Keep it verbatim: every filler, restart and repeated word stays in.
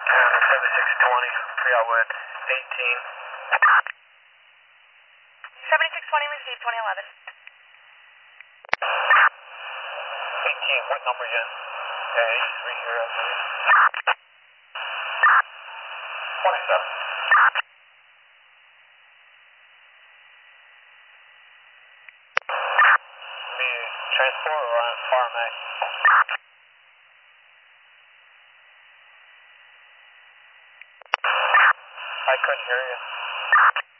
seventy-six twenty, pre-outlet eighteen. seventy-six twenty received, twenty eleven. eighteen, what number again? Yeah, eighty-three here, I believe. twenty-seven. Be transport or R M A? I couldn't hear you.